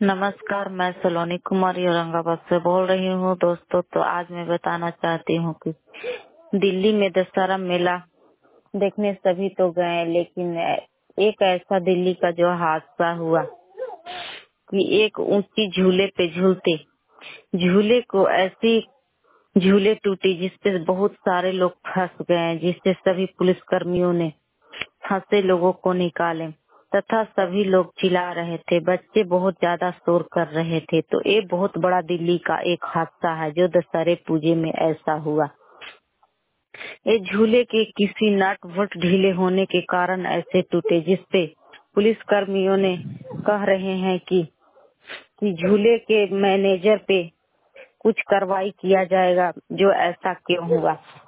नमस्कार, मैं सलोनी कुमारी औरंगाबाद से बोल रही हूँ। दोस्तों, तो आज मैं बताना चाहती हूँ कि दिल्ली में दशहरा मेला देखने सभी तो गए, लेकिन एक ऐसा दिल्ली का जो हादसा हुआ कि एक ऊंची झूले पे झूलते झूले को ऐसी झूले टूटी जिसपे बहुत सारे लोग फंस गए, जिससे सभी पुलिसकर्मियों ने फंसे लोगों को निकाले तथा सभी लोग चिल्ला रहे थे। बच्चे बहुत ज्यादा शोर कर रहे थे। तो ये बहुत बड़ा दिल्ली का एक हादसा है जो दशहरे पूजे में ऐसा हुआ। ये झूले के किसी नट वट ढीले होने के कारण ऐसे टूटे, जिसपे पुलिसकर्मियों ने कह रहे हैं कि झूले के मैनेजर पे कुछ कार्रवाई किया जाएगा, जो ऐसा क्यों हुआ।